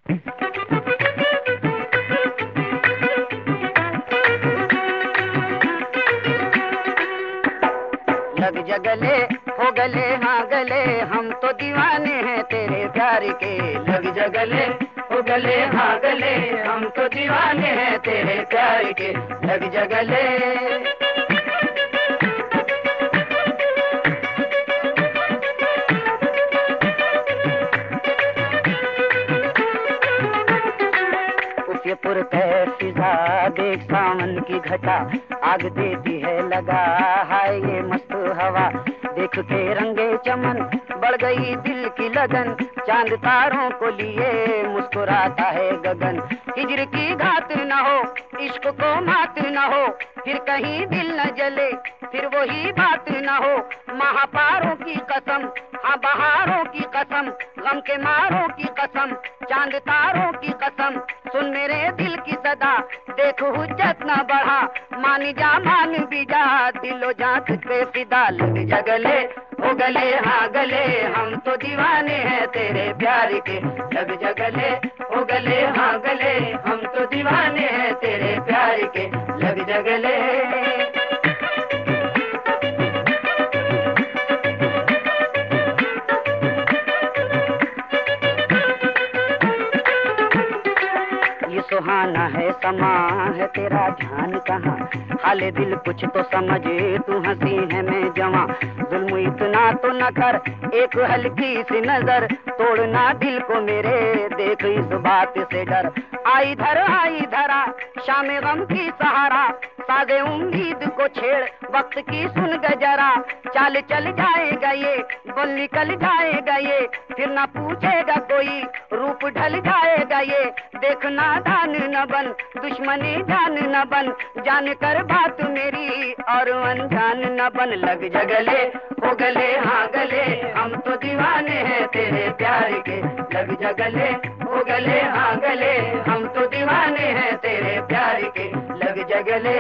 लग जगले हो गले हाँ गले, हम तो दीवाने हैं तेरे प्यार के। लग जगले हो गले हाँ गले, हम तो दीवाने हैं तेरे प्यार के। लग जगले ये फिजा देख सावन की घटा, आग देती है लगा हाय ये मस्त हवा। देख के रंगे चमन बढ़ गई दिल की लगन, चांद तारों को लिए मुस्कुराता है गगन। हिजर की घात न हो, इश्क को मात न हो, फिर कहीं दिल न जले, फिर वही बात न हो। महापारों की कसम, हाँ बहारों की कसम, गम के मारों की कसम, चांद तारों की कसम, सुन मेरे दिल की सदा, देख हुज्जत न बढ़ा, मान जा मान भी जा, दिलो जा तुझ पे फिदा। लग जगले हो गले हाँ गले, हम तो दीवाने हैं तेरे प्यार के। लग जगले हो गले हाँ गले, हम तो दीवाने हैं तेरे प्यार के। लग जगले सुहाना है समा है तेरा ध्यान कहाँ, हाले दिल कुछ तो समझे तू हंसी है मैं जवां। जुल्म इतना तो न कर, एक हल्की सी नजर, तोड़ना दिल को मेरे, देख इस बात से डर। आई धरा शाम गम की सहारा, सादे उम्मीद को छेड़, वक्त की सुन गजरा। चाल चल जाएगा ये, बोल निकल जाएगा ये, फिर ना पूछेगा कोई, रूप ढल जाएगा ये। देखना दान न बन, दुश्मनी जान न बन, जान कर बात मेरी और अनजान न बन। लग जगले हो गले हाँ गले, हम तो दीवाने हैं तेरे प्यार के। लग जगले हो गले हाँ गले, हम तो दीवाने हैं तेरे प्यार के। लग जगले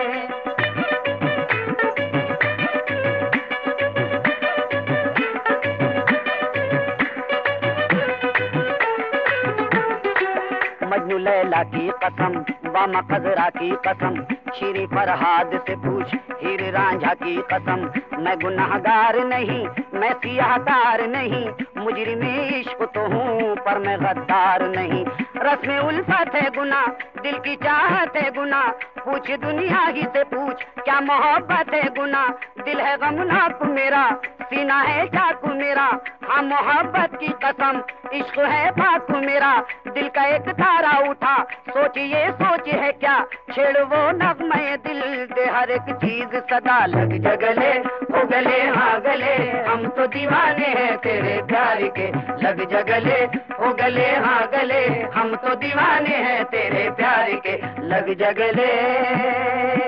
मजनू लैला की कसम, बामा खजरा की कसम, शीरी फरहाद से पूछ हीर रांझा की कसम। मैं गुनाहगार नहीं, मैं सियाहकार नहीं, मुजरिम इश्क तो हूँ पर मैं गद्दार नहीं। रस्म उल्फत है गुना, दिल की चाहत है गुना, पूछ दुनिया ही से पूछ क्या मोहब्बत है गुना। दिल है गमनाक मेरा, सीना है चाकू मेरा, हाँ मोहब्बत की कसम, इश्क है पाक मेरा। दिल का एक तारा उठा, सोच ये सोच है क्या, छेड़ वो नगमे दिल दे हर एक चीज सदा। लग जगले हो गले हाँ गले, हम तो दीवाने हैं तेरे प्यार के। लग जगले हो गले हाँ गले, हम तो दीवाने हैं तेरे प्यार के। लग जगले